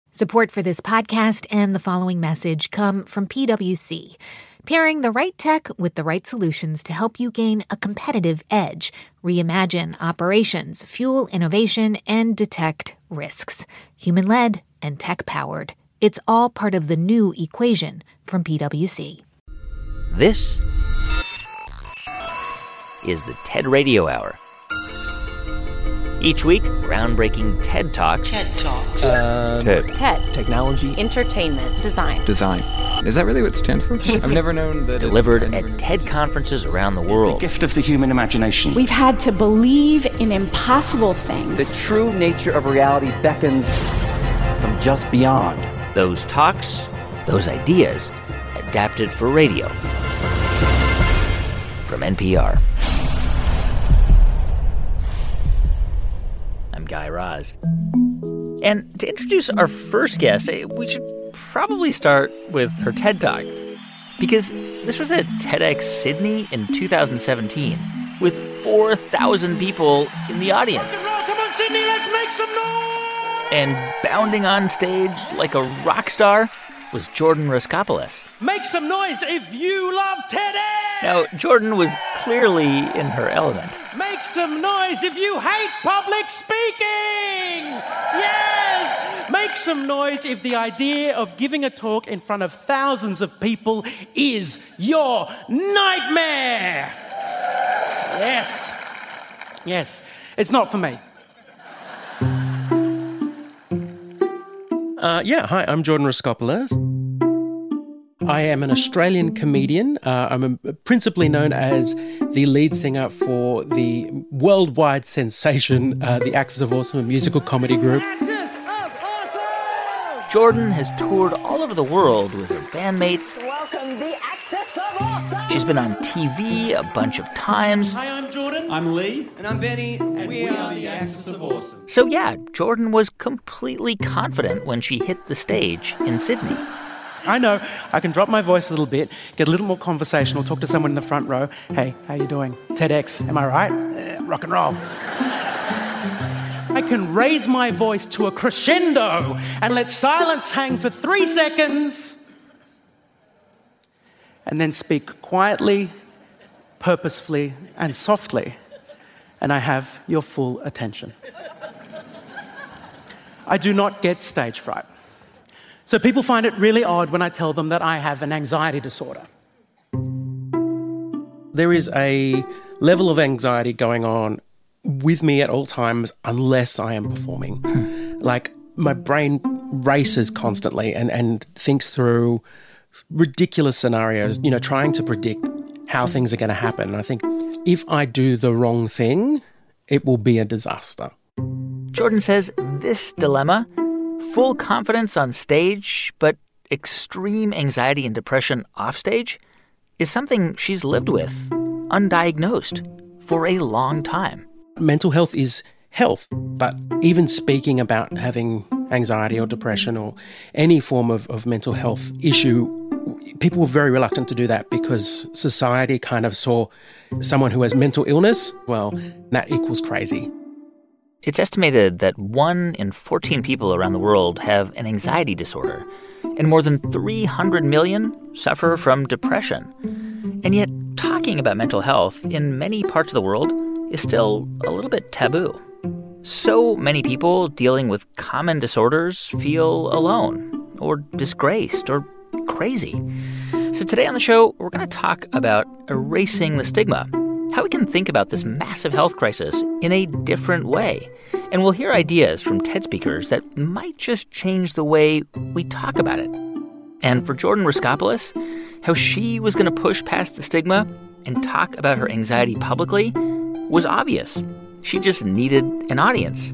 Support for this podcast and the following message come from PwC, pairing the right tech with the right solutions to help you gain a competitive edge, reimagine operations, fuel innovation, and detect risks. Human-led and tech-powered. It's all part of the new equation from PwC. This is the TED Radio Hour. Each week, groundbreaking TED Talks. TED Talks. TED. Technology. Entertainment. Design. Is that really what it stands for? I've never known that. Delivered at TED conferences around the world. The gift of the human imagination. We've had to believe in impossible things. The true nature of reality beckons from just beyond. Those talks, those ideas, adapted for radio. From NPR. I'm Guy Raz. And to introduce our first guest, we should probably start with her TED Talk. Because this was at TEDx Sydney in 2017 with 4,000 people in the audience. Come on, Sydney, let's make some noise! And bounding on stage like a rock star was Jordan Raskopoulos. Make some noise if you love TEDx! Now, Jordan was clearly in her element. Make some noise if you hate public speaking! Yes! Make some noise if the idea of giving a talk in front of thousands of people is your nightmare! Yes. Yes. It's not for me. Hi, I'm Jordan Raskopoulos. I am an Australian comedian. I'm principally known as the lead singer for the worldwide sensation, the Axis of Awesome, a musical comedy group. Axis of Awesome! Jordan has toured all over the world with her bandmates. Welcome, the Axis of Awesome! She's been on TV a bunch of times. Hi, I'm Jordan. I'm Lee. And I'm Benny. And we are the Axis of Awesome. So yeah, Jordan was completely confident when she hit the stage in Sydney. I know. I can drop my voice a little bit, get a little more conversational, talk to someone in the front row. Hey, how you doing? TEDx, am I right? Rock and roll. I can raise my voice to a crescendo and let silence hang for 3 seconds and then speak quietly, purposefully, and softly, and I have your full attention. I do not get stage fright. So people find it really odd when I tell them that I have an anxiety disorder. There is a level of anxiety going on with me at all times unless I am performing. Like, my brain races constantly and thinks through ridiculous scenarios, trying to predict how things are going to happen. And I think if I do the wrong thing, it will be a disaster. Jordan says this dilemma, full confidence on stage, but extreme anxiety and depression off stage, is something she's lived with, undiagnosed, for a long time. Mental health is health, but even speaking about having anxiety or depression or any form of mental health issue, people were very reluctant to do that because society kind of saw someone who has mental illness, well, that equals crazy. It's estimated that 1 in 14 people around the world have an anxiety disorder, and more than 300 million suffer from depression. And yet, talking about mental health in many parts of the world is still a little bit taboo. So many people dealing with common disorders feel alone, or disgraced, or crazy. So today on the show, we're going to talk about erasing the stigma, how we can think about this massive health crisis in a different way. And we'll hear ideas from TED speakers that might just change the way we talk about it. And for Jordan Raskopoulos, how she was going to push past the stigma and talk about her anxiety publicly was obvious. She just needed an audience.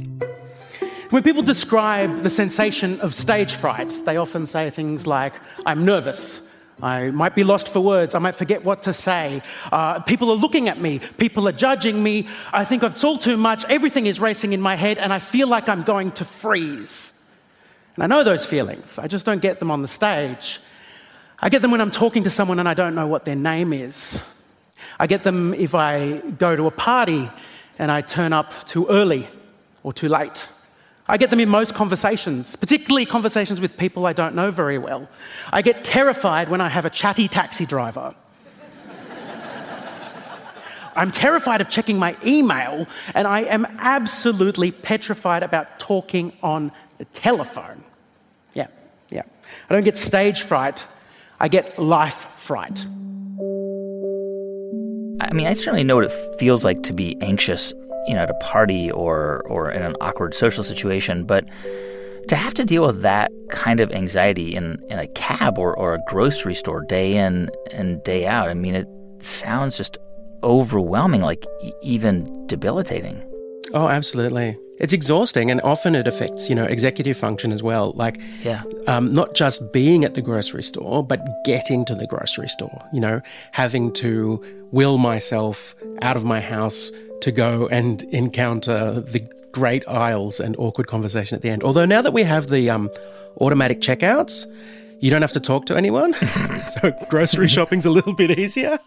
When people describe the sensation of stage fright, they often say things like, I'm nervous. I might be lost for words. I might forget what to say. People are looking at me. People are judging me. I think it's all too much. Everything is racing in my head, and I feel like I'm going to freeze. And I know those feelings. I just don't get them on the stage. I get them when I'm talking to someone and I don't know what their name is. I get them if I go to a party and I turn up too early or too late, I get them in most conversations, particularly conversations with people I don't know very well. I get terrified when I have a chatty taxi driver. I'm terrified of checking my email, and I am absolutely petrified about talking on the telephone. Yeah. I don't get stage fright. I get life fright. I mean, I certainly know what it feels like to be anxious, at a party or in an awkward social situation, but to have to deal with that kind of anxiety in a cab or a grocery store day in and day out, I mean, it sounds just overwhelming, like even debilitating. Oh, absolutely. It's exhausting, and often it affects, executive function as well. Like, not just being at the grocery store, but getting to the grocery store, having to will myself out of my house to go and encounter the great aisles and awkward conversation at the end. Although now that we have the automatic checkouts, you don't have to talk to anyone. So grocery shopping's a little bit easier.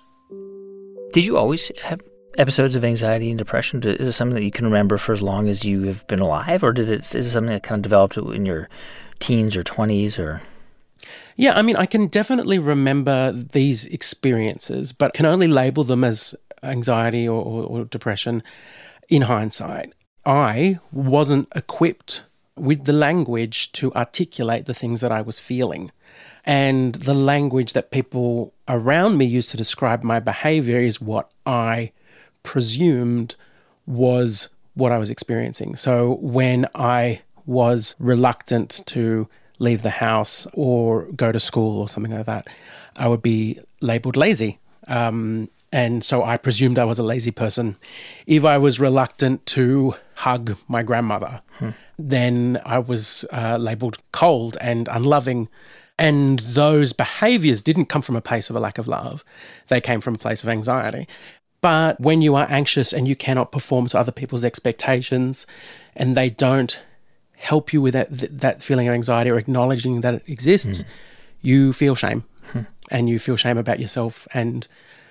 Did you always have episodes of anxiety and depression? Is it something that you can remember for as long as you have been alive, or is it something that kind of developed in your teens or 20s? Or Yeah, I mean, I can definitely remember these experiences, but can only label them as anxiety or depression in hindsight. I wasn't equipped with the language to articulate the things that I was feeling. And the language that people around me used to describe my behavior is what I presumed was what I was experiencing. So when I was reluctant to leave the house or go to school or something like that, I would be labelled lazy. And so I presumed I was a lazy person. If I was reluctant to hug my grandmother, then I was labelled cold and unloving. And those behaviours didn't come from a place of a lack of love. They came from a place of anxiety. But when you are anxious and you cannot perform to other people's expectations and they don't help you with that feeling of anxiety or acknowledging that it exists, you feel shame. And you feel shame about yourself. And,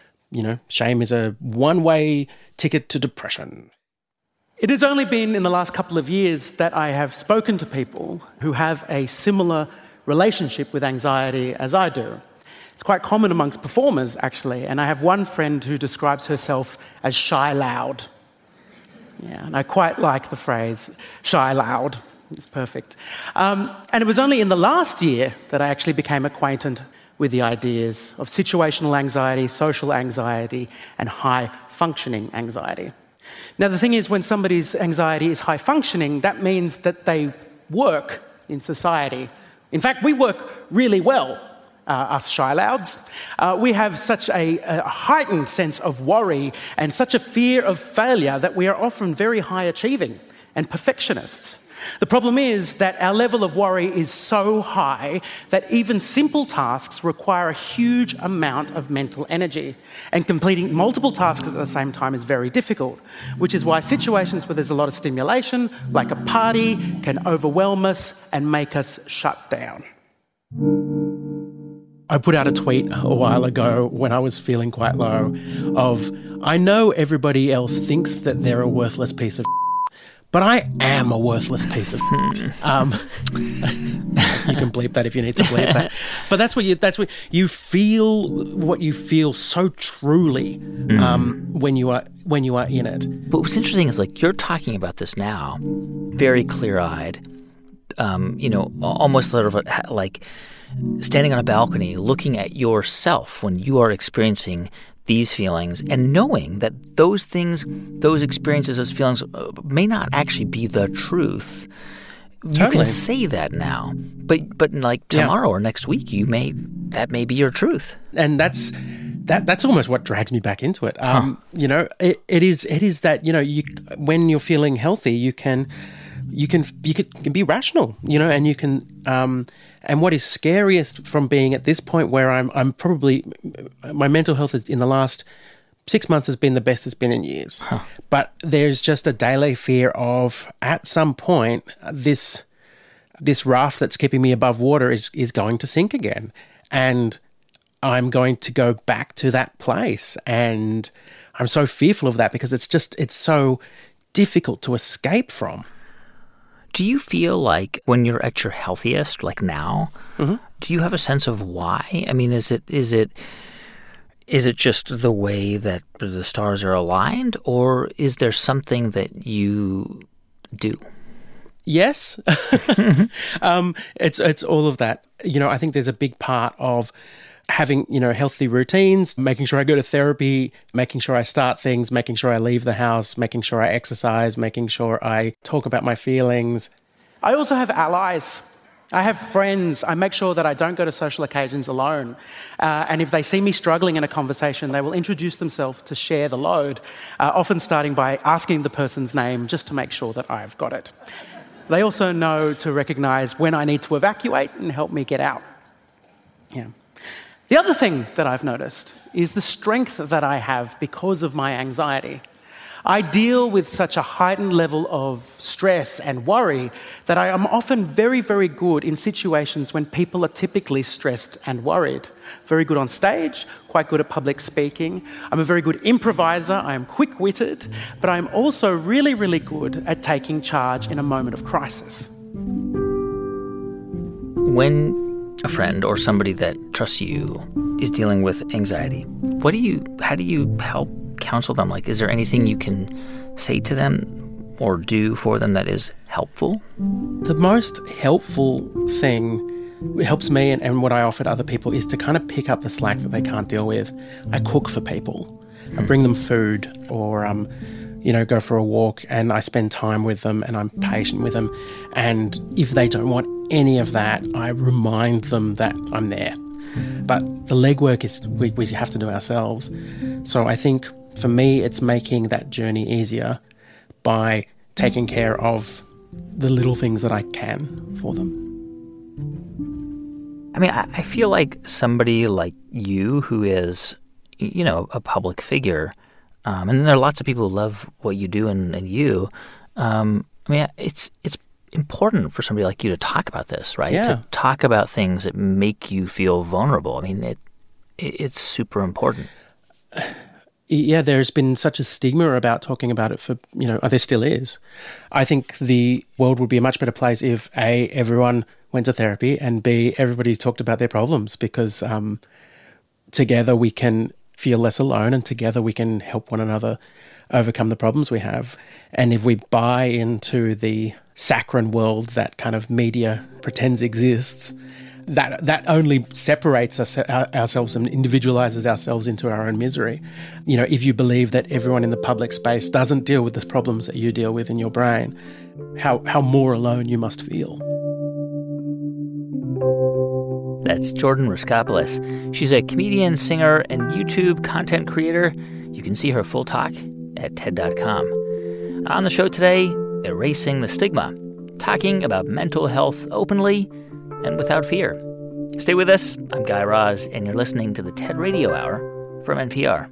shame is a one-way ticket to depression. It has only been in the last couple of years that I have spoken to people who have a similar relationship with anxiety as I do. It's quite common amongst performers, actually, and I have one friend who describes herself as shy loud. Yeah, and I quite like the phrase, shy loud. It's perfect. And it was only in the last year that I actually became acquainted with the ideas of situational anxiety, social anxiety, and high-functioning anxiety. Now, the thing is, when somebody's anxiety is high-functioning, that means that they work in society. In fact, we work really well, us shy louds. We have such a heightened sense of worry and such a fear of failure that we are often very high-achieving and perfectionists. The problem is that our level of worry is so high that even simple tasks require a huge amount of mental energy, and completing multiple tasks at the same time is very difficult, which is why situations where there's a lot of stimulation, like a party, can overwhelm us and make us shut down. I put out a tweet a while ago when I was feeling quite low of, I know everybody else thinks that they're a worthless piece of but I am a worthless piece of you can bleep that if you need to bleep that. But that's what you feel, what you feel so truly when you are in it. But what's interesting is, like, you're talking about this now, very clear-eyed, almost sort of like standing on a balcony looking at yourself when you are experiencing these feelings and knowing that those things, those experiences, those feelings may not actually be the truth. Totally. You can say that now, but like tomorrow or next week, that may be your truth. And that's almost what drags me back into it. It is that, when you're feeling healthy, you can be rational, and you can, and what is scariest from being at this point where I'm probably, my mental health is in the last 6 months has been the best it's been in years. But there's just a daily fear of, at some point, this raft that's keeping me above water is going to sink again. And I'm going to go back to that place. And I'm so fearful of that because it's so difficult to escape from. Do you feel like when you're at your healthiest, like now, do you have a sense of why? I mean, is it just the way that the stars are aligned, or is there something that you do? Yes. It's all of that. I think there's a big part of having, healthy routines, making sure I go to therapy, making sure I start things, making sure I leave the house, making sure I exercise, making sure I talk about my feelings. I also have allies. I have friends. I make sure that I don't go to social occasions alone. And if they see me struggling in a conversation, they will introduce themselves to share the load, often starting by asking the person's name just to make sure that I've got it. They also know to recognize when I need to evacuate and help me get out. Yeah. The other thing that I've noticed is the strength that I have because of my anxiety. I deal with such a heightened level of stress and worry that I am often very, very good in situations when people are typically stressed and worried. Very good on stage, quite good at public speaking. I'm a very good improviser, I am quick-witted, but I'm also really, really good at taking charge in a moment of crisis. When a friend or somebody that trusts you is dealing with anxiety, how do you help counsel them? Like, is there anything you can say to them or do for them that is helpful? The most helpful thing, it helps me and what I offer to other people, is to kind of pick up the slack that they can't deal with. I cook for people. I bring them food or, go for a walk, and I spend time with them and I'm patient with them. And if they don't want any of that, I remind them that I'm there. But the legwork is we have to do ourselves. So I think for me, it's making that journey easier by taking care of the little things that I can for them. I mean, I feel like somebody like you who is, a public figure, and there are lots of people who love what you do and you. It's important for somebody like you to talk about this, right? Yeah. To talk about things that make you feel vulnerable. I mean, it's super important. Yeah, there's been such a stigma about talking about it for, there still is. I think the world would be a much better place if A, everyone went to therapy, and B, everybody talked about their problems, because together we can feel less alone, and together we can help one another overcome the problems we have. And if we buy into the saccharine world that kind of media pretends exists, that only separates ourselves and individualizes ourselves into our own misery. If you believe that everyone in the public space doesn't deal with the problems that you deal with in your brain, how more alone you must feel. That's Jordan Raskopoulos. She's a comedian, singer, and YouTube content creator. You can see her full talk at TED.com. On the show today, Erasing the Stigma, talking about mental health openly and without fear. Stay with us. I'm Guy Raz, and you're listening to the TED Radio Hour from NPR.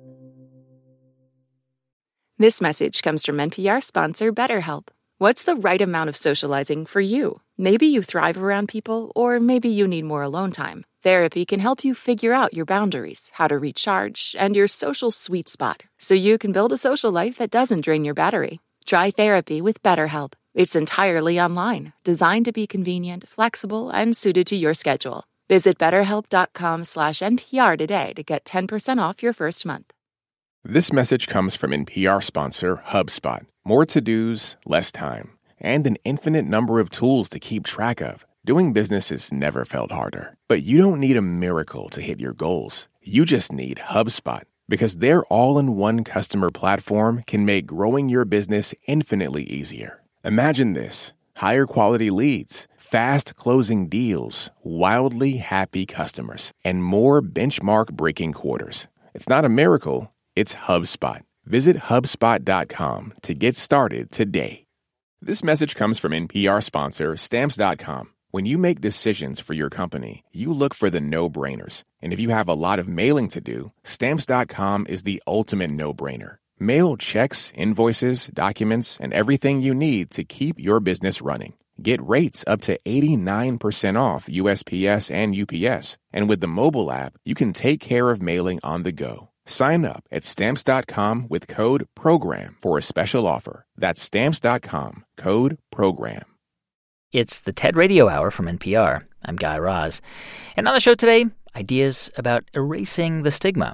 This message comes from NPR sponsor BetterHelp. What's the right amount of socializing for you? Maybe you thrive around people, or maybe you need more alone time. Therapy can help you figure out your boundaries, how to recharge, and your social sweet spot, so you can build a social life that doesn't drain your battery. Try therapy with BetterHelp. It's entirely online, designed to be convenient, flexible, and suited to your schedule. Visit BetterHelp.com/NPR today to get 10% off your first month. This message comes from NPR sponsor HubSpot. More to-dos, less time, and an infinite number of tools to keep track of. Doing business has never felt harder. But you don't need a miracle to hit your goals. You just need HubSpot, because their all-in-one customer platform can make growing your business infinitely easier. Imagine this: higher quality leads, fast closing deals, wildly happy customers, and more benchmark-breaking quarters. It's not a miracle, it's HubSpot. Visit HubSpot.com to get started today. This message comes from NPR sponsor Stamps.com. When you make decisions for your company, you look for the no-brainers. And if you have a lot of mailing to do, Stamps.com is the ultimate no-brainer. Mail checks, invoices, documents, and everything you need to keep your business running. Get rates up to 89% off USPS and UPS. And with the mobile app, you can take care of mailing on the go. Sign up at Stamps.com with code PROGRAM for a special offer. That's Stamps.com, code PROGRAM. It's the TED Radio Hour from NPR. I'm Guy Raz. And on the show today, ideas about erasing the stigma.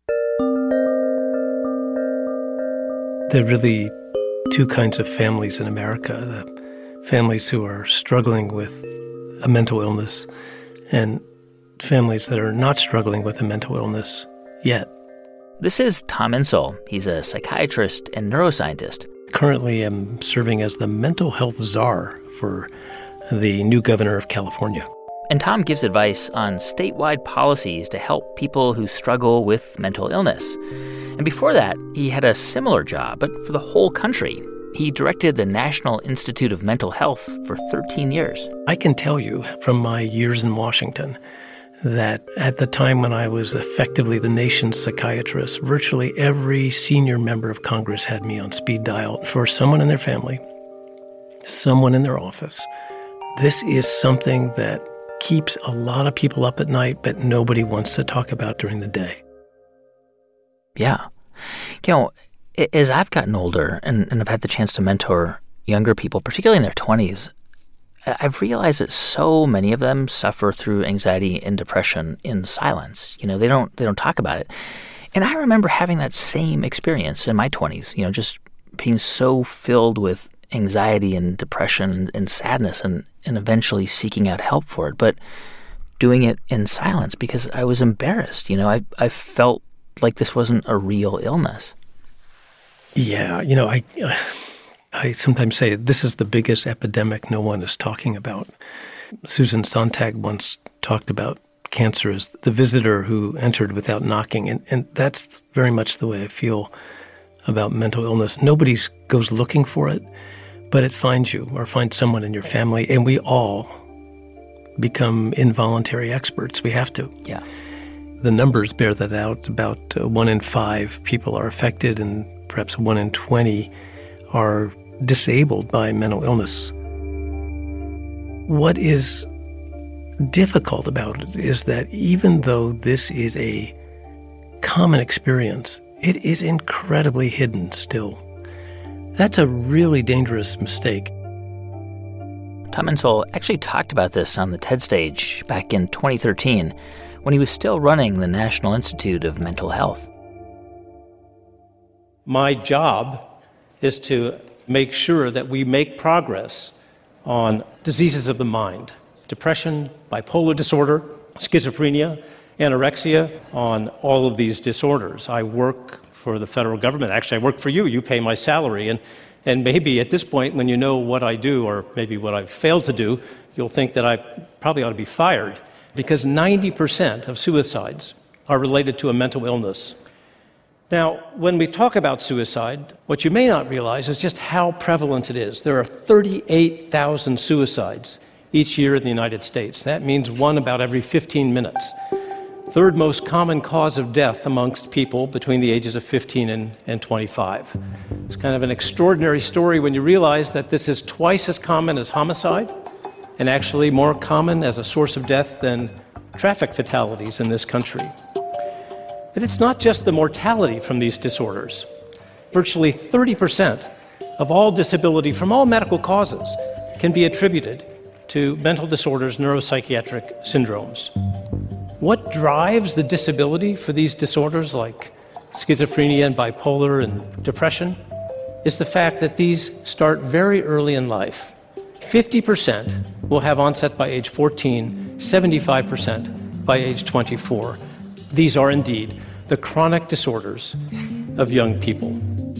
There are really two kinds of families in America. The families who are struggling with a mental illness and families that are not struggling with a mental illness yet. This is Tom Insel. He's a psychiatrist and neuroscientist. Currently, I'm serving as the mental health czar for the new governor of California. And Tom gives advice on statewide policies to help people who struggle with mental illness. And before that, he had a similar job, but for the whole country. He directed the National Institute of Mental Health for 13 years. I can tell you from my years in Washington that at the time when I was effectively the nation's psychiatrist, virtually every senior member of Congress had me on speed dial for someone in their family, someone in their office. This is something that keeps a lot of people up at night, but nobody wants to talk about during the day. Yeah. You know, as I've gotten older and I've had the chance to mentor younger people, particularly in their 20s, I've realized that so many of them suffer through anxiety and depression in silence. You know, they don't talk about it. And I remember having that same experience in my 20s, you know, just being so filled with anxiety and depression and sadness and eventually seeking out help for it, but doing it in silence because I was embarrassed. You know, I felt like this wasn't a real illness. Yeah, you know, I sometimes say this is the biggest epidemic no one is talking about. Susan Sontag once talked about cancer as the visitor who entered without knocking, and that's very much the way I feel about mental illness. Nobody goes looking for it, but it finds you or finds someone in your family, and we all become involuntary experts. We have to. Yeah. The numbers bear that out. About 1 in 5 people are affected, and perhaps 1 in 20 are disabled by mental illness. What is difficult about it is that even though this is a common experience, it is incredibly hidden still. That's a really dangerous mistake. Tom Insel actually talked about this on the TED stage back in 2013 when he was still running the National Institute of Mental Health. My job is to make sure that we make progress on diseases of the mind, depression, bipolar disorder, schizophrenia, anorexia, on all of these disorders. I work for the federal government. Actually, I work for you. You pay my salary. And maybe at this point, when you know what I do, or maybe what I've failed to do, you'll think that I probably ought to be fired, because 90% of suicides are related to a mental illness. Now, when we talk about suicide, what you may not realize is just how prevalent it is. There are 38,000 suicides each year in the United States. That means one about every 15 minutes. Third most common cause of death amongst people between the ages of 15 and 25. It's kind of an extraordinary story when you realize that this is twice as common as homicide and actually more common as a source of death than traffic fatalities in this country. But it's not just the mortality from these disorders. Virtually 30% of all disability from all medical causes can be attributed to mental disorders, neuropsychiatric syndromes. What drives the disability for these disorders like schizophrenia and bipolar and depression is the fact that these start very early in life. 50% will have onset by age 14, 75% by age 24. These are indeed the chronic disorders of young people.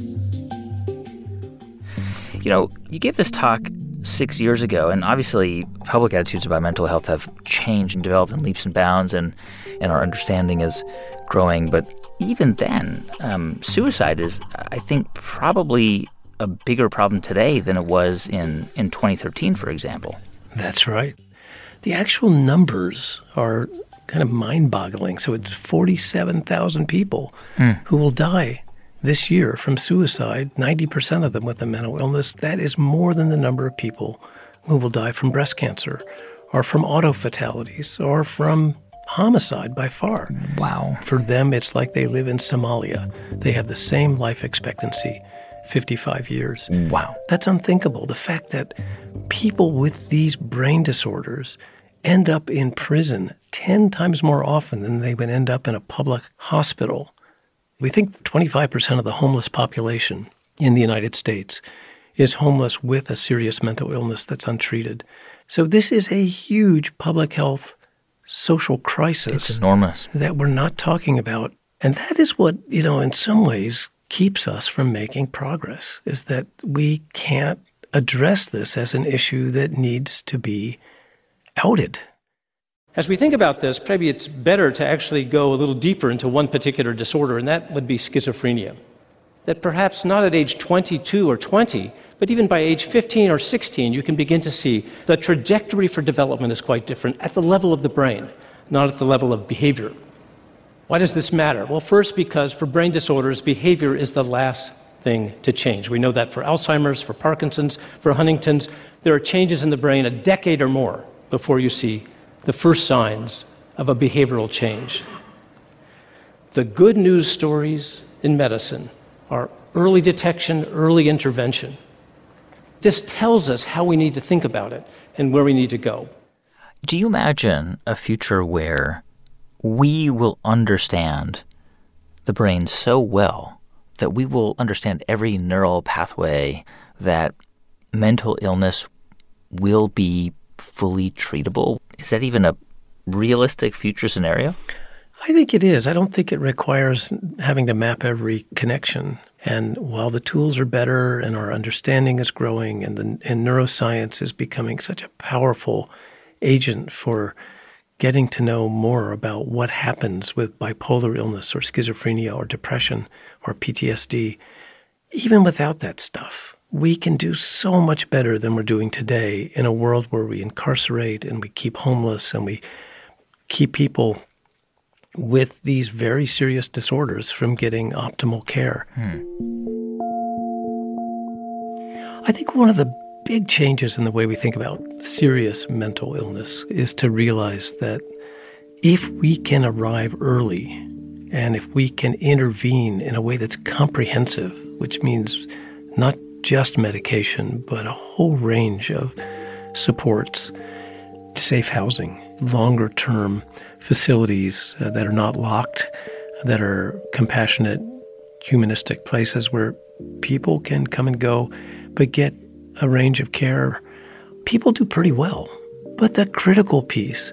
You know, you gave this talk 6 years ago, and obviously public attitudes about mental health have changed and developed in leaps and bounds, and our understanding is growing. But even then, suicide is, I think, probably a bigger problem today than it was in 2013, for example. That's right. The actual numbers are kind of mind-boggling. So it's 47,000 people who will die this year from suicide, 90% of them with a mental illness. That is more than the number of people who will die from breast cancer or from auto fatalities or from homicide by far. Wow. For them, it's like they live in Somalia. They have the same life expectancy, 55 years. Wow. That's unthinkable. The fact that people with these brain disorders end up in prison 10 times more often than they would end up in a public hospital. We think 25% of the homeless population in the United States is homeless with a serious mental illness that's untreated. So this is a huge public health social crisis. It's enormous. That we're not talking about. And that is what, in some ways keeps us from making progress, is that we can't address this as an issue that needs to be outed. As we think about this, maybe it's better to actually go a little deeper into one particular disorder, and that would be schizophrenia. That perhaps not at age 22 or 20, but even by age 15 or 16, you can begin to see the trajectory for development is quite different at the level of the brain, not at the level of behavior. Why does this matter? Well, first, because for brain disorders, behavior is the last thing to change. We know that for Alzheimer's, for Parkinson's, for Huntington's, there are changes in the brain a decade or more before you see the first signs of a behavioral change. The good news stories in medicine are early detection, early intervention. This tells us how we need to think about it and where we need to go. Do you imagine a future where we will understand the brain so well that we will understand every neural pathway, that mental illness will be fully treatable? Is that even a realistic future scenario? I think it is. I don't think it requires having to map every connection. And while the tools are better and our understanding is growing and neuroscience is becoming such a powerful agent for getting to know more about what happens with bipolar illness or schizophrenia or depression or PTSD, even without that stuff, we can do so much better than we're doing today in a world where we incarcerate and we keep homeless and we keep people with these very serious disorders from getting optimal care. I think one of the big changes in the way we think about serious mental illness is to realize that if we can arrive early and if we can intervene in a way that's comprehensive, which means not just medication, but a whole range of supports, safe housing, longer-term facilities that are not locked, that are compassionate, humanistic places where people can come and go but get a range of care, people do pretty well. But the critical piece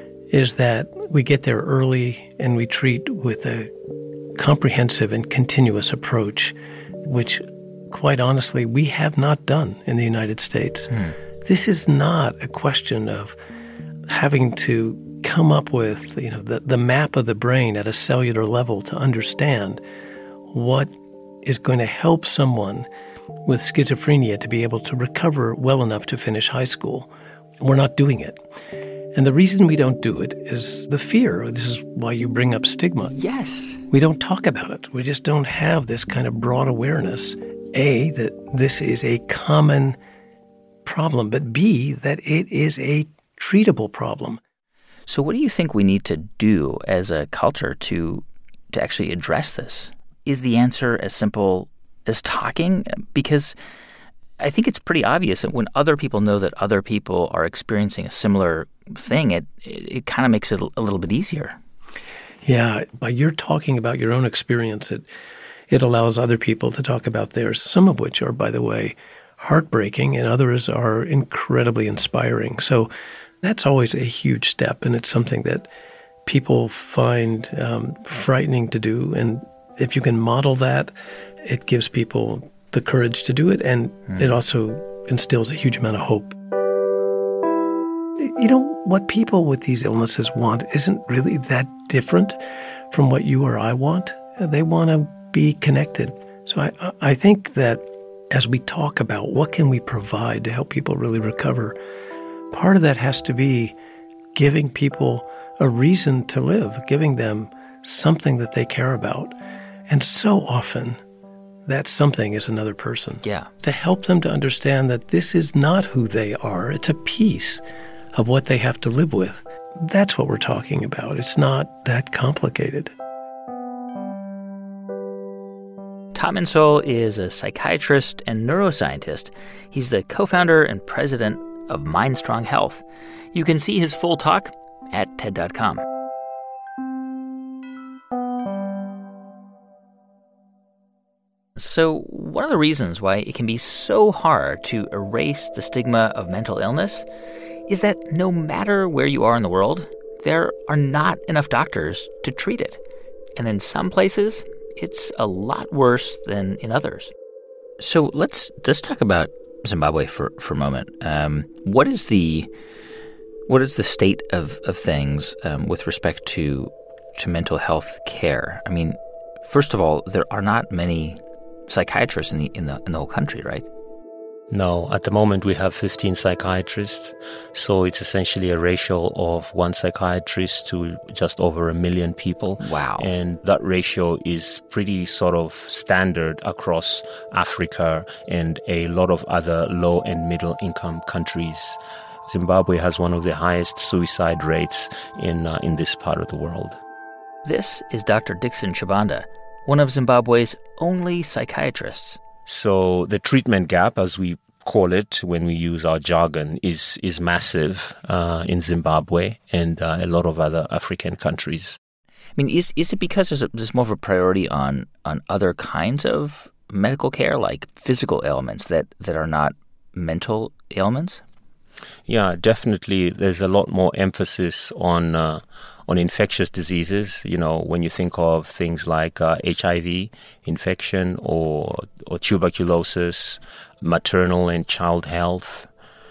is that we get there early and we treat with a comprehensive and continuous approach, which, quite honestly, we have not done in the United States. This is not a question of having to come up with the map of the brain at a cellular level to understand what is going to help someone with schizophrenia to be able to recover well enough to finish high school. We're not doing it. And the reason we don't do it is the fear. This is why you bring up stigma. Yes. We don't talk about it. We just don't have this kind of broad awareness, A, that this is a common problem, but B, that it is a treatable problem. So what do you think we need to do as a culture to actually address this? Is the answer as simple as talking? Because I think it's pretty obvious that when other people know that other people are experiencing a similar thing, it kind of makes it a little bit easier. Yeah, by your talking about your own experience, it allows other people to talk about theirs, some of which are, by the way, heartbreaking, and others are incredibly inspiring. So that's always a huge step, and it's something that people find frightening to do. And if you can model that, it gives people the courage to do it, and it also instills a huge amount of hope. You know, what people with these illnesses want isn't really that different from what you or I want. They want to be connected. So I think that as we talk about what can we provide to help people really recover, part of that has to be giving people a reason to live, giving them something that they care about. And so often, that something is another person. Yeah. To help them to understand that this is not who they are. It's a piece of what they have to live with. That's what we're talking about. It's not that complicated. Tom Insole is a psychiatrist and neuroscientist. He's the co-founder and president of MindStrong Health. You can see his full talk at TED.com. So one of the reasons why it can be so hard to erase the stigma of mental illness is that no matter where you are in the world, there are not enough doctors to treat it. And in some places, it's a lot worse than in others. So let's talk about Zimbabwe for a moment. What is the state of things with respect to mental health care? I mean, first of all, there are not many psychiatrists in the whole country, right? No, at the moment we have 15 psychiatrists, so it's essentially a ratio of one psychiatrist to just over 1 million people. Wow. And that ratio is pretty sort of standard across Africa and a lot of other low and middle income countries. Zimbabwe has one of the highest suicide rates in this part of the world. This is Dr. Dixon Chibanda, one of Zimbabwe's only psychiatrists. So the treatment gap, as we call it when we use our jargon, is massive in Zimbabwe and a lot of other African countries. I mean, is it because there's more of a priority on other kinds of medical care, like physical ailments that are not mental ailments? Yeah, definitely. There's a lot more emphasis on infectious diseases. You know, when you think of things like HIV infection or tuberculosis, maternal and child health,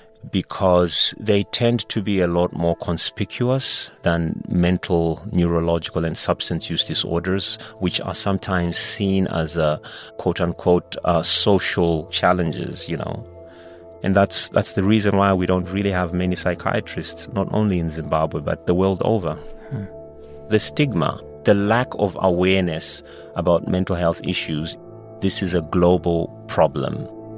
because they tend to be a lot more conspicuous than mental, neurological, and substance use disorders, which are sometimes seen as quote-unquote social challenges, you know. And that's the reason why we don't really have many psychiatrists, not only in Zimbabwe, but the world over. The stigma, the lack of awareness about mental health issues, this is a global problem.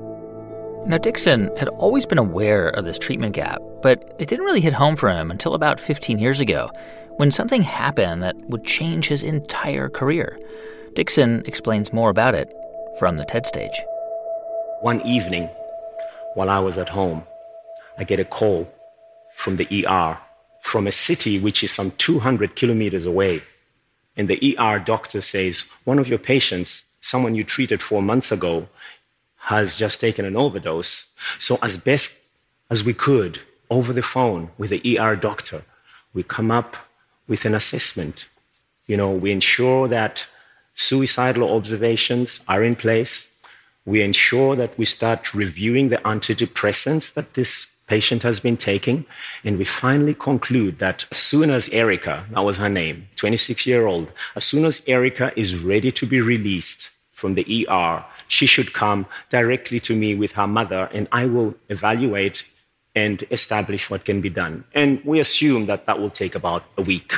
Now, Dixon had always been aware of this treatment gap, but it didn't really hit home for him until about 15 years ago, when something happened that would change his entire career. Dixon explains more about it from the TED stage. One evening, while I was at home, I get a call from the ER from a city which is some 200 kilometers away. And the ER doctor says, one of your patients, someone you treated 4 months ago, has just taken an overdose. So as best as we could, over the phone with the ER doctor, we come up with an assessment. You know, we ensure that suicidal observations are in place. We ensure that we start reviewing the antidepressants that this patient has been taking. And we finally conclude that as soon as Erica, that was her name, 26-year-old, as soon as Erica is ready to be released from the ER, she should come directly to me with her mother, and I will evaluate and establish what can be done. And we assume that that will take about a week.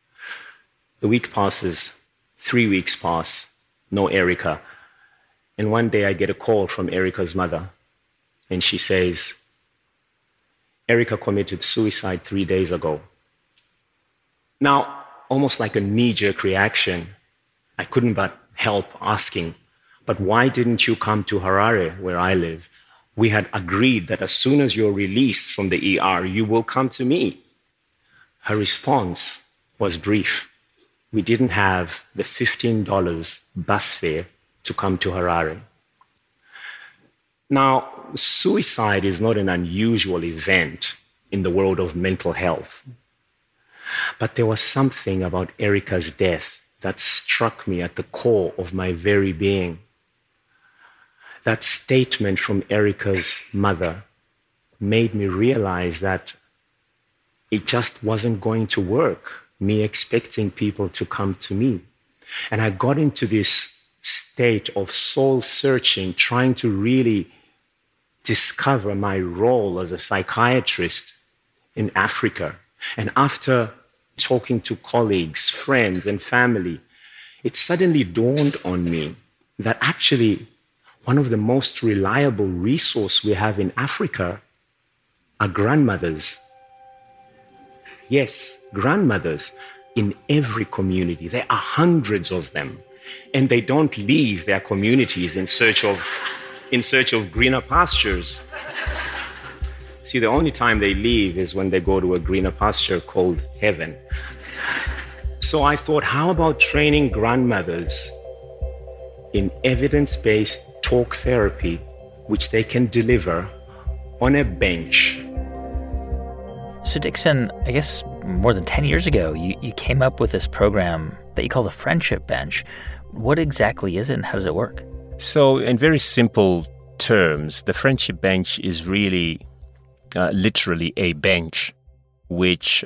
The week passes, 3 weeks pass, no Erica. And one day I get a call from Erica's mother, and she says, Erica committed suicide 3 days ago. Now, almost like a knee-jerk reaction, I couldn't but help asking, but why didn't you come to Harare, where I live? We had agreed that as soon as you're released from the ER, you will come to me. Her response was brief. We didn't have the $15 bus fare to come to Harare. Now, suicide is not an unusual event in the world of mental health. But there was something about Erica's death that struck me at the core of my very being. That statement from Erica's mother made me realize that it just wasn't going to work, me expecting people to come to me. And I got into this state of soul searching, trying to really discover my role as a psychiatrist in Africa. And after talking to colleagues, friends, and family, it suddenly dawned on me that actually one of the most reliable resources we have in Africa are grandmothers. Yes, grandmothers in every community. There are hundreds of them. And they don't leave their communities in search of greener pastures. See, the only time they leave is when they go to a greener pasture called heaven. So I thought, how about training grandmothers in evidence-based talk therapy, which they can deliver on a bench? So Dixon, I guess more than 10 years ago, you came up with this program that you call the Friendship Bench. What exactly is it and how does it work? So in very simple terms, the Friendship Bench is really literally a bench which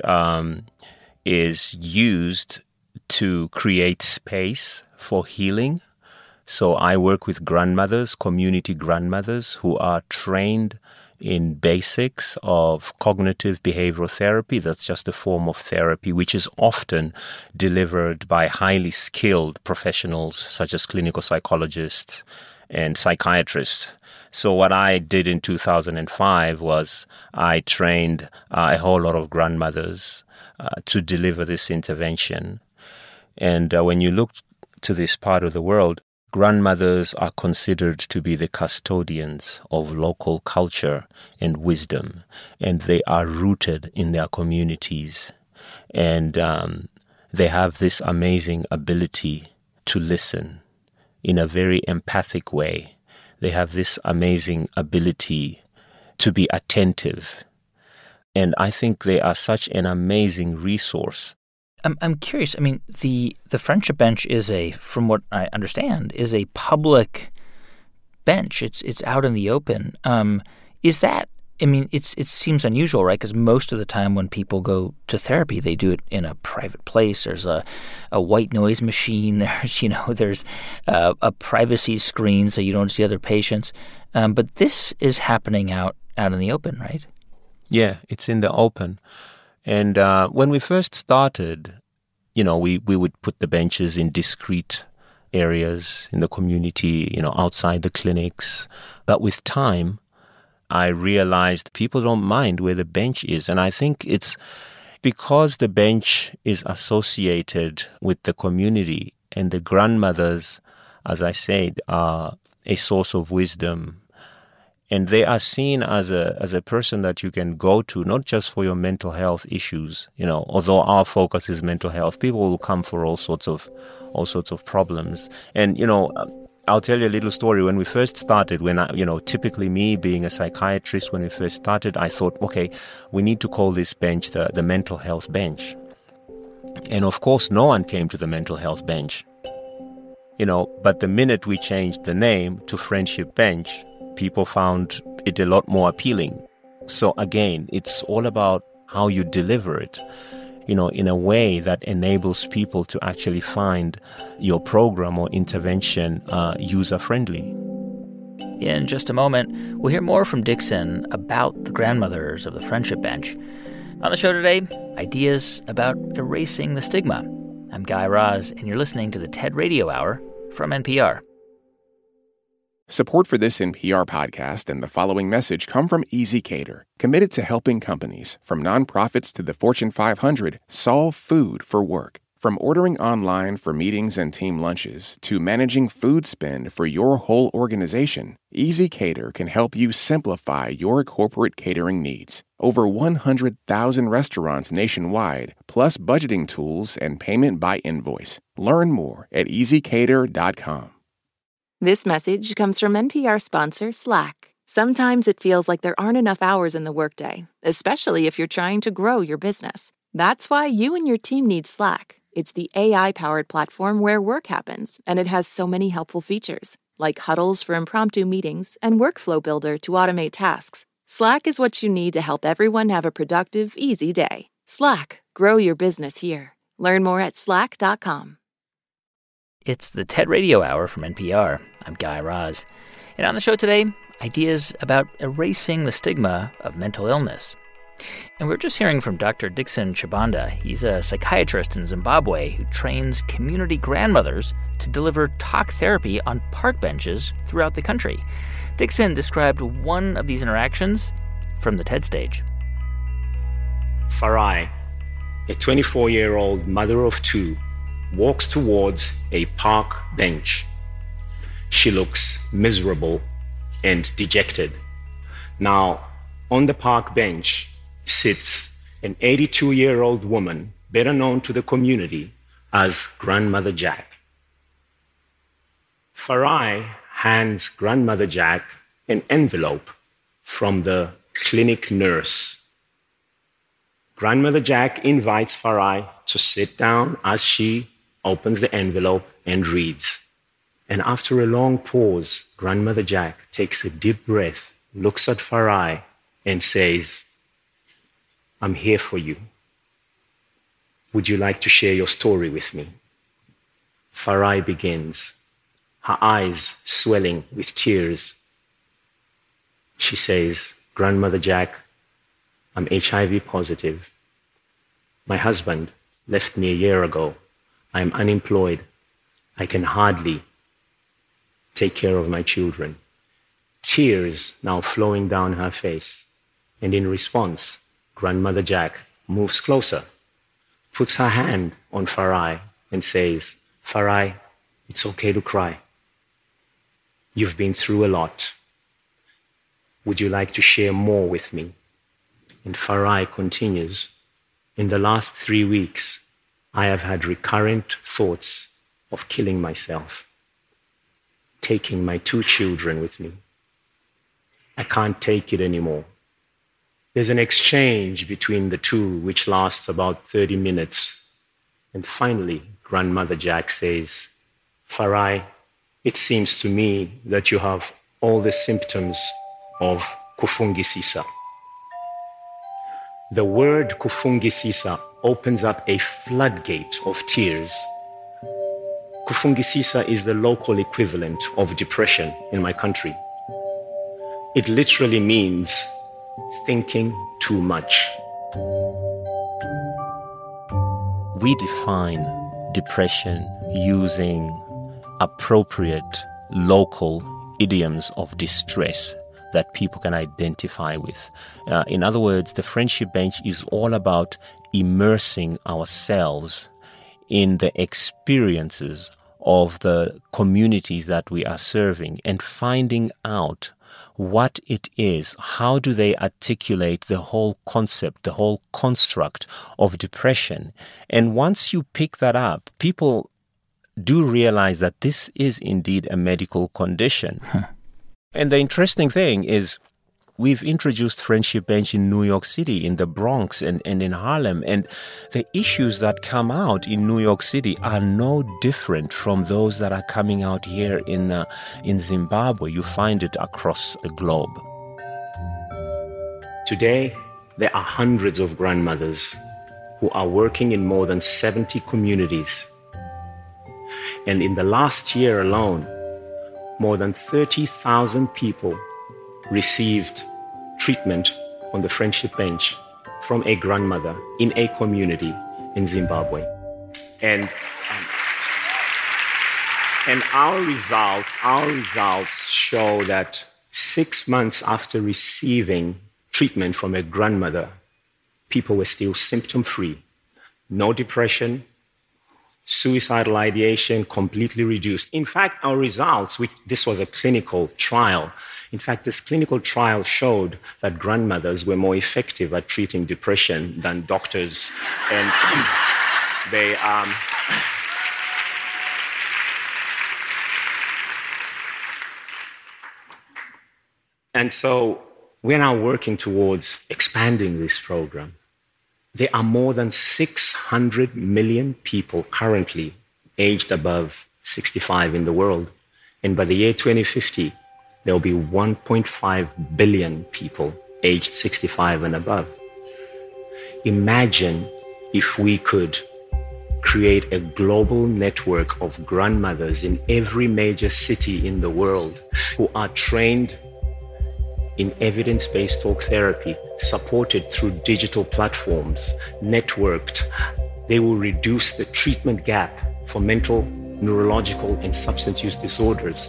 is used to create space for healing. So I work with grandmothers, community grandmothers who are trained in basics of cognitive behavioral therapy. That's just a form of therapy which is often delivered by highly skilled professionals such as clinical psychologists and psychiatrists. So what I did in 2005 was I trained a whole lot of grandmothers to deliver this intervention. And when you look to this part of the world, grandmothers are considered to be the custodians of local culture and wisdom, and they are rooted in their communities. And they have this amazing ability to listen in a very empathic way. They have this amazing ability to be attentive. And I think they are such an amazing resource. I'm curious. I mean, the Friendship Bench is from what I understand, is a public bench. It's out in the open. Is that? I mean, it seems unusual, right? Because most of the time when people go to therapy, they do it in a private place. There's a white noise machine. There's a privacy screen so you don't see other patients. But this is happening out in the open, right? Yeah, it's in the open. And when we first started, we would put the benches in discrete areas in the community, outside the clinics. But with time, I realized people don't mind where the bench is. And I think it's because the bench is associated with the community, and the grandmothers, as I said, are a source of wisdom. And they are seen as a person that you can go to, not just for your mental health issues. Although our focus is mental health, people will come for all sorts of problems. And I'll tell you a little story. When we first started, typically me being a psychiatrist, when we first started, I thought, okay, we need to call this bench the mental health bench. And of course, no one came to the mental health bench. But the minute we changed the name to Friendship Bench, people found it a lot more appealing. So again, it's all about how you deliver it, in a way that enables people to actually find your program or intervention user-friendly. In just a moment, we'll hear more from Dixon about the grandmothers of the Friendship Bench. On the show today, ideas about erasing the stigma. I'm Guy Raz, and you're listening to the TED Radio Hour from NPR. Support for this NPR podcast and the following message come from ezCater, committed to helping companies, from nonprofits to the Fortune 500, solve food for work. From ordering online for meetings and team lunches to managing food spend for your whole organization, ezCater can help you simplify your corporate catering needs. Over 100,000 restaurants nationwide, plus budgeting tools and payment by invoice. Learn more at ezcater.com. This message comes from NPR sponsor Slack. Sometimes it feels like there aren't enough hours in the workday, especially if you're trying to grow your business. That's why you and your team need Slack. It's the AI-powered platform where work happens, and it has so many helpful features, like huddles for impromptu meetings and Workflow Builder to automate tasks. Slack is what you need to help everyone have a productive, easy day. Slack. Grow your business here. Learn more at slack.com. It's the TED Radio Hour from NPR. I'm Guy Raz. And on the show today, ideas about erasing the stigma of mental illness. And we're just hearing from Dr. Dixon Chibanda. He's a psychiatrist in Zimbabwe who trains community grandmothers to deliver talk therapy on park benches throughout the country. Dixon described one of these interactions from the TED stage. Farai, a 24-year-old mother of two walks towards a park bench. She looks miserable and dejected. Now, on the park bench sits an 82-year-old woman, better known to the community as Grandmother Jack. Farai hands Grandmother Jack an envelope from the clinic nurse. Grandmother Jack invites Farai to sit down as she opens the envelope and reads. And after a long pause, Grandmother Jack takes a deep breath, looks at Farai, and says, "I'm here for you. Would you like to share your story with me?" Farai begins, her eyes swelling with tears. She says, "Grandmother Jack, I'm HIV positive. My husband left me a year ago. I'm unemployed. I can hardly take care of my children." Tears now flowing down her face. And in response, Grandmother Jack moves closer, puts her hand on Farai and says, "Farai, it's okay to cry. You've been through a lot. Would you like to share more with me?" And Farai continues, "In the last 3 weeks, I have had recurrent thoughts of killing myself, taking my 2 children with me. I can't take it anymore." There's an exchange between the two which lasts about 30 minutes. And finally, Grandmother Jack says, "Farai, it seems to me that you have all the symptoms of kufungisisa." The word kufungisisa opens up a floodgate of tears. Kufungisisa is the local equivalent of depression in my country. It literally means thinking too much. We define depression using appropriate local idioms of distress that people can identify with. In other words, the Friendship Bench is all about immersing ourselves in the experiences of the communities that we are serving and finding out what it is, how do they articulate the whole concept, the whole construct of depression. And once you pick that up, people do realize that this is indeed a medical condition. And the interesting thing is we've introduced Friendship Bench in New York City, in the Bronx, and in Harlem. And the issues that come out in New York City are no different from those that are coming out here in Zimbabwe. You find it across the globe. Today, there are hundreds of grandmothers who are working in more than 70 communities. And in the last year alone, more than 30,000 people received treatment on the Friendship Bench from a grandmother in a community in Zimbabwe. And our results show that 6 months after receiving treatment from a grandmother, people were still symptom-free. No depression, suicidal ideation completely reduced. In fact, our results, this was a clinical trial. In fact, this clinical trial showed that grandmothers were more effective at treating depression than doctors. And they... And so we're now working towards expanding this program. There are more than 600 million people currently aged above 65 in the world. And by the year 2050, there will be 1.5 billion people aged 65 and above. Imagine if we could create a global network of grandmothers in every major city in the world who are trained in evidence-based talk therapy, supported through digital platforms, networked. They will reduce the treatment gap for mental, neurological, and substance use disorders.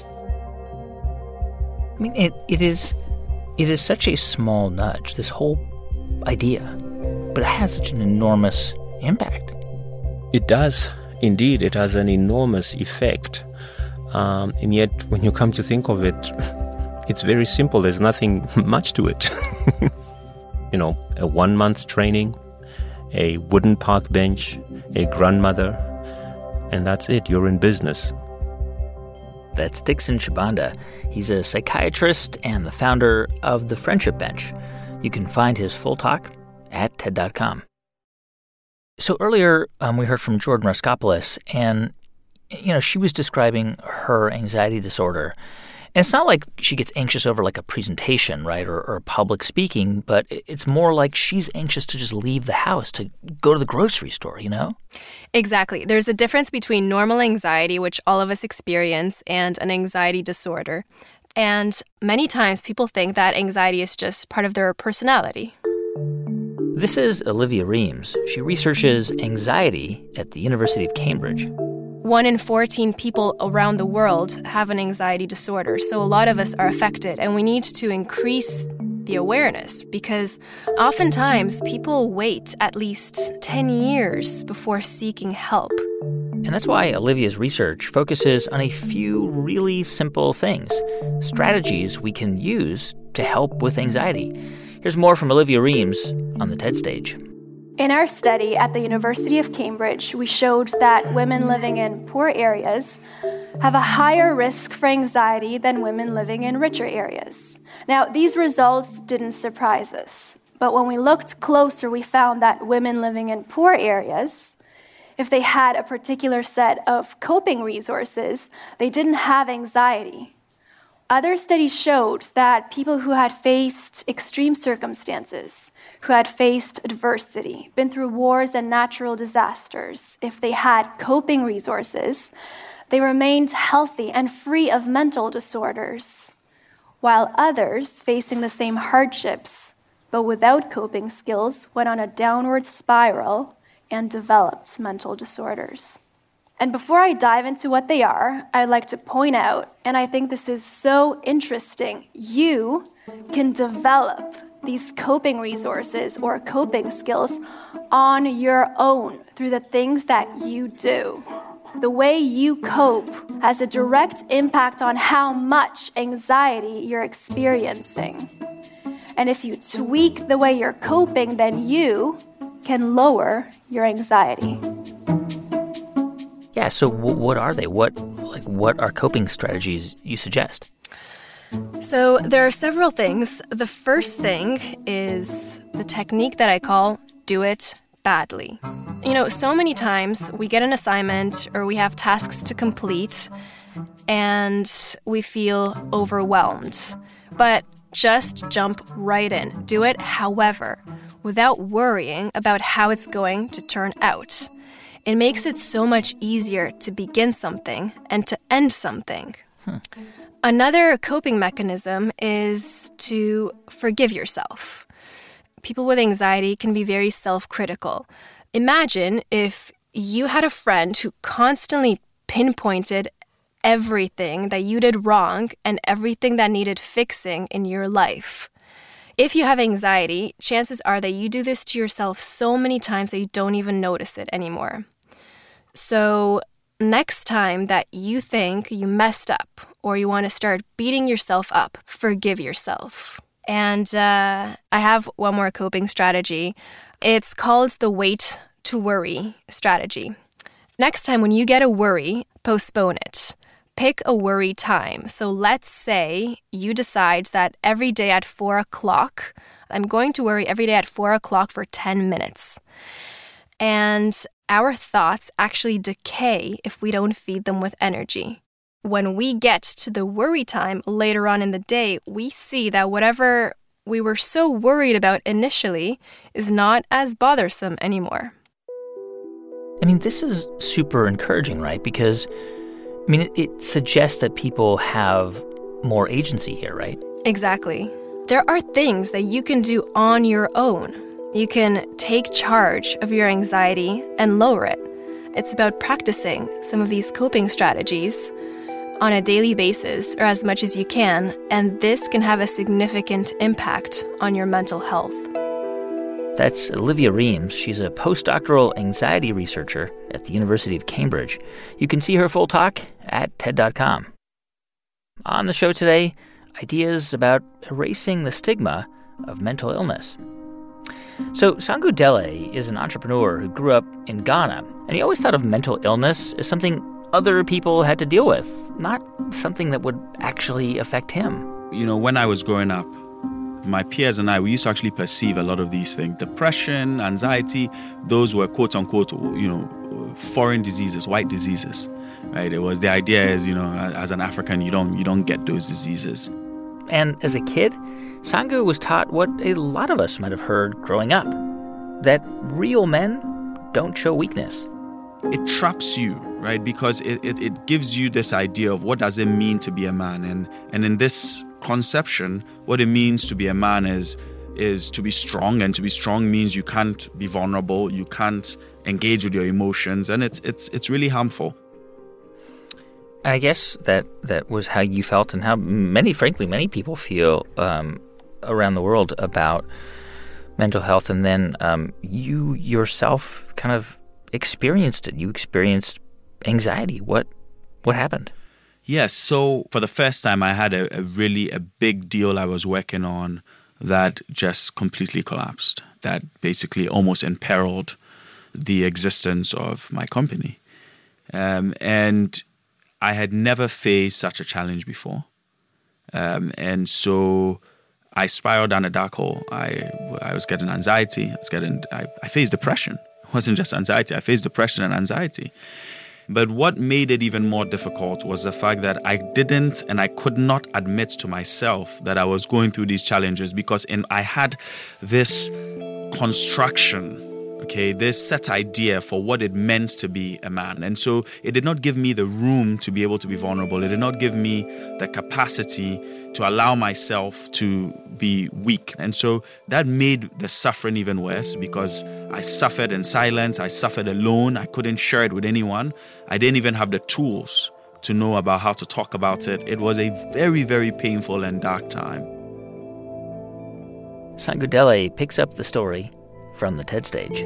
I mean, it is such a small nudge, this whole idea, but it has such an enormous impact. It does. Indeed, it has an enormous effect. And yet, when you come to think of it, it's very simple. There's nothing much to it. You know, a 1 month training, a wooden park bench, a grandmother, and that's it. You're in business. That's Dixon Chibanda. He's a psychiatrist and the founder of the Friendship Bench. You can find his full talk at TED.com. So earlier, we heard from Jordan Raskopoulos, and, she was describing her anxiety disorder. And it's not like she gets anxious over like a presentation, right, or public speaking, but it's more like she's anxious to just leave the house, to go to the grocery store, Exactly. There's a difference between normal anxiety, which all of us experience, and an anxiety disorder. And many times people think that anxiety is just part of their personality. This is Olivia Reams. She researches anxiety at the University of Cambridge. 1 in 14 people around the world have an anxiety disorder, so a lot of us are affected, and we need to increase the awareness because oftentimes people wait at least 10 years before seeking help. And that's why Olivia's research focuses on a few really simple things, strategies we can use to help with anxiety. Here's more from Olivia Reams on the TED stage. In our study at the University of Cambridge, we showed that women living in poor areas have a higher risk for anxiety than women living in richer areas. Now, these results didn't surprise us, but when we looked closer, we found that women living in poor areas, if they had a particular set of coping resources, they didn't have anxiety. Other studies showed that people who had faced extreme circumstances, who had faced adversity, been through wars and natural disasters, if they had coping resources, they remained healthy and free of mental disorders, while others facing the same hardships, but without coping skills, went on a downward spiral and developed mental disorders. And before I dive into what they are, I'd like to point out, and I think this is so interesting, you can develop these coping resources or coping skills on your own through the things that you do. The way you cope has a direct impact on how much anxiety you're experiencing. And if you tweak the way you're coping, then you can lower your anxiety. Yeah, so what are they? What are coping strategies you suggest? So there are several things. The first thing is the technique that I call do it badly. So many times we get an assignment or we have tasks to complete and we feel overwhelmed. But just jump right in. Do it, however, without worrying about how it's going to turn out. It makes it so much easier to begin something and to end something. Another coping mechanism is to forgive yourself. People with anxiety can be very self-critical. Imagine if you had a friend who constantly pinpointed everything that you did wrong and everything that needed fixing in your life. If you have anxiety, chances are that you do this to yourself so many times that you don't even notice it anymore. So next time that you think you messed up or you want to start beating yourself up, forgive yourself. And I have one more coping strategy. It's called the wait to worry strategy. Next time when you get a worry, postpone it. Pick a worry time. So let's say you decide that every day at 4 o'clock, I'm going to worry every day at 4 o'clock for 10 minutes. And our thoughts actually decay if we don't feed them with energy. When we get to the worry time later on in the day, we see that whatever we were so worried about initially is not as bothersome anymore. This is super encouraging, right? Because, it suggests that people have more agency here, right? Exactly. There are things that you can do on your own. You can take charge of your anxiety and lower it. It's about practicing some of these coping strategies on a daily basis or as much as you can, and this can have a significant impact on your mental health. That's Olivia Reams. She's a postdoctoral anxiety researcher at the University of Cambridge. You can see her full talk at TED.com. On the show today, ideas about erasing the stigma of mental illness. So Sangu Dele is an entrepreneur who grew up in Ghana, and he always thought of mental illness as something other people had to deal with, not something that would actually affect him. When I was growing up, my peers and I, we used to actually perceive a lot of these things. Depression, anxiety, those were quote unquote, foreign diseases, white diseases, right? It was the idea is, as an African, you don't get those diseases. And as a kid, Sangu was taught what a lot of us might have heard growing up, that real men don't show weakness. It traps you, right? Because it gives you this idea of what does it mean to be a man. And in this conception, what it means to be a man is to be strong, and to be strong means you can't be vulnerable, you can't engage with your emotions, and it's really harmful. I guess that was how you felt, and how many people feel around the world about mental health. And then you yourself kind of experienced it. You experienced anxiety. What happened? Yes. So for the first time, I had a really big deal I was working on that just completely collapsed. That basically almost imperiled the existence of my company. And I had never faced such a challenge before. And so I spiraled down a dark hole. I was getting anxiety. I faced depression. It wasn't just anxiety. I faced depression and anxiety. But what made it even more difficult was the fact that I didn't and I could not admit to myself that I was going through these challenges, because I had this construction, this set idea for what it meant to be a man. And so it did not give me the room to be able to be vulnerable. It did not give me the capacity to allow myself to be weak. And so that made the suffering even worse, because I suffered in silence. I suffered alone. I couldn't share it with anyone. I didn't even have the tools to know about how to talk about it. It was a very, very painful and dark time. Sangu Dele picks up the story from the TED stage.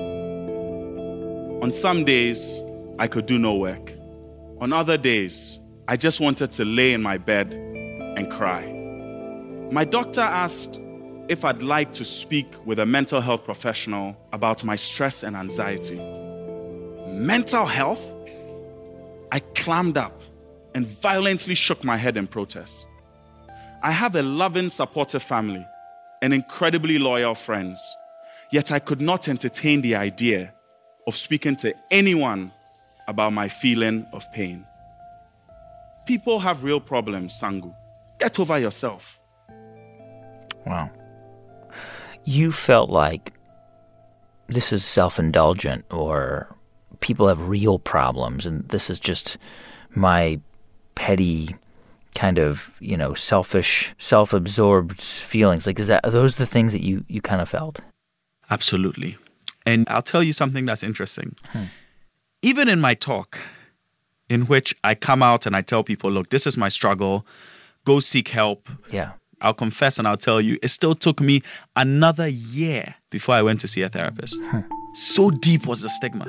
On some days, I could do no work. On other days, I just wanted to lay in my bed and cry. My doctor asked if I'd like to speak with a mental health professional about my stress and anxiety. Mental health? I clammed up and violently shook my head in protest. I have a loving, supportive family and incredibly loyal friends. Yet I could not entertain the idea of speaking to anyone about my feeling of pain. People have real problems, Sangu. Get over yourself. Wow. You felt like this is self-indulgent, or people have real problems, and this is just my petty kind of, selfish, self-absorbed feelings. Like, are those the things that you kind of felt? Absolutely. And I'll tell you something that's interesting. Even in my talk, in which I come out and I tell people, look, this is my struggle, go seek help. Yeah. I'll confess and I'll tell you, it still took me another year before I went to see a therapist. So deep was the stigma.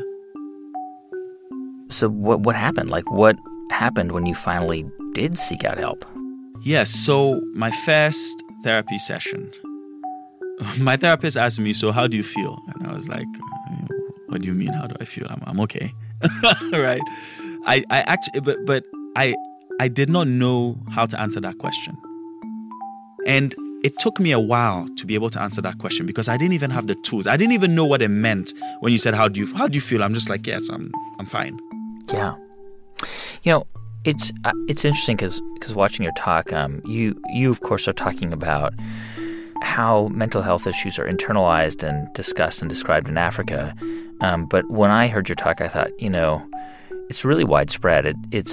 So what happened? Like, what happened when you finally did seek out help? Yes. So my first therapy session, my therapist asked me, so how do you feel? And I was like, what do you mean, how do I feel? I'm okay. Right? I actually, but I did not know how to answer that question. And it took me a while to be able to answer that question, because I didn't even have the tools. I didn't even know what it meant when you said, how do you feel? I'm just like, yes, I'm fine. Yeah. It's interesting because watching your talk, you of course are talking about how mental health issues are internalized and discussed and described in Africa. But when I heard your talk, I thought, it's really widespread. It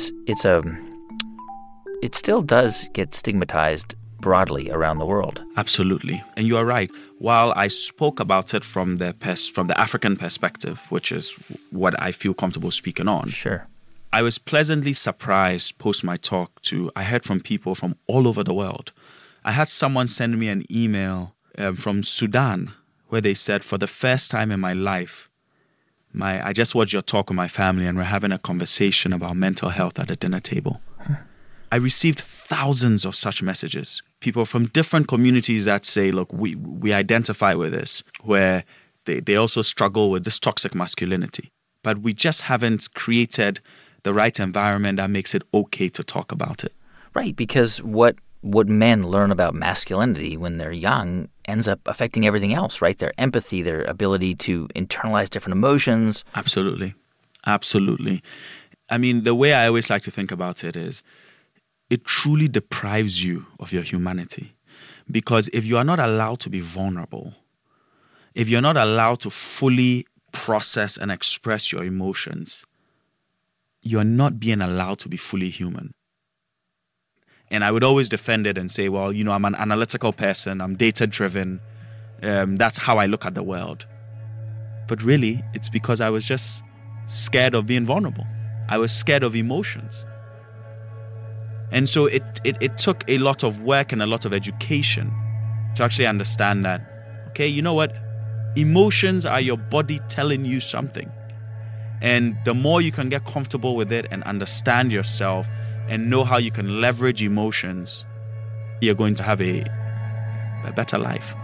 still does get stigmatized broadly around the world. Absolutely. And you are right. While I spoke about it from the African perspective, which is what I feel comfortable speaking on. Sure. I was pleasantly surprised post my talk I heard from people from all over the world. I had someone send me an email from Sudan, where they said, for the first time in my life, I just watched your talk with my family and we're having a conversation about mental health at the dinner table. I received thousands of such messages. People from different communities that say, look, we identify with this, where they also struggle with this toxic masculinity. But we just haven't created the right environment that makes it okay to talk about it. Right, because what men learn about masculinity when they're young ends up affecting everything else, right? Their empathy, their ability to internalize different emotions. Absolutely. Absolutely. I mean, the way I always like to think about it is it truly deprives you of your humanity. Because if you are not allowed to be vulnerable, if you're not allowed to fully process and express your emotions, you're not being allowed to be fully human. And I would always defend it and say, well, I'm an analytical person. I'm data-driven. That's how I look at the world. But really, it's because I was just scared of being vulnerable. I was scared of emotions. And so it took a lot of work and a lot of education to actually understand that, okay, you know what? Emotions are your body telling you something. And the more you can get comfortable with it and understand yourself and know how you can leverage emotions, you're going to have a better life.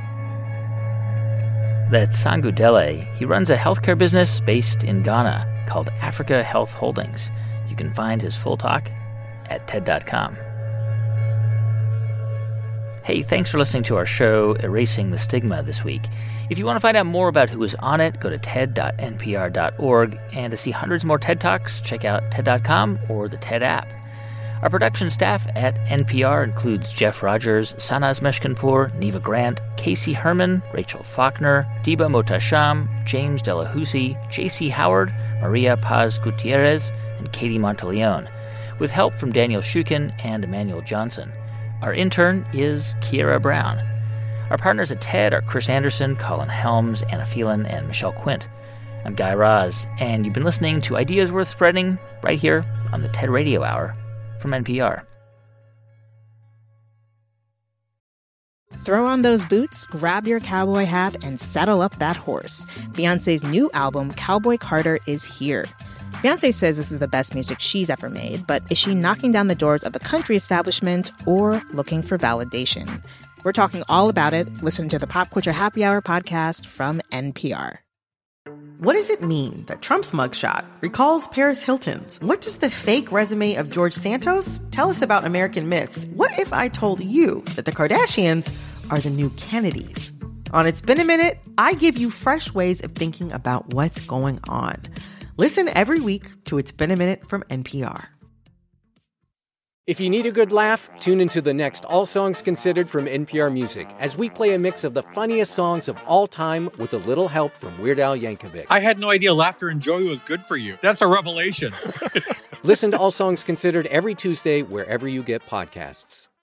That's Sangu Dele. He runs a healthcare business based in Ghana called Africa Health Holdings. You can find his full talk at TED.com. Hey, thanks for listening to our show, Erasing the Stigma, this week. If you want to find out more about who is on it, go to ted.npr.org. And to see hundreds more TED Talks, check out TED.com or the TED app. Our production staff at NPR includes Jeff Rogers, Sanaz Meshkinpour, Neva Grant, Casey Herman, Rachel Faulkner, Diba Motasham, James Delahousie, J.C. Howard, Maria Paz Gutierrez, and Katie Monteleone, with help from Daniel Shukin and Emmanuel Johnson. Our intern is Kiera Brown. Our partners at TED are Chris Anderson, Colin Helms, Anna Phelan, and Michelle Quint. I'm Guy Raz, and you've been listening to Ideas Worth Spreading right here on the TED Radio Hour from NPR. Throw on those boots, grab your cowboy hat, and saddle up that horse. Beyoncé's new album, Cowboy Carter, is here. Beyoncé says this is the best music she's ever made, but is she knocking down the doors of the country establishment or looking for validation? We're talking all about it. Listen to the Pop Culture Happy Hour podcast from NPR. What does it mean that Trump's mugshot recalls Paris Hilton's? What does the fake resume of George Santos tell us about American myths? What if I told you that the Kardashians are the new Kennedys? On It's Been a Minute, I give you fresh ways of thinking about what's going on. Listen every week to It's Been a Minute from NPR. If you need a good laugh, tune into the next All Songs Considered from NPR Music as we play a mix of the funniest songs of all time with a little help from Weird Al Yankovic. I had no idea laughter and joy was good for you. That's a revelation. Listen to All Songs Considered every Tuesday wherever you get podcasts.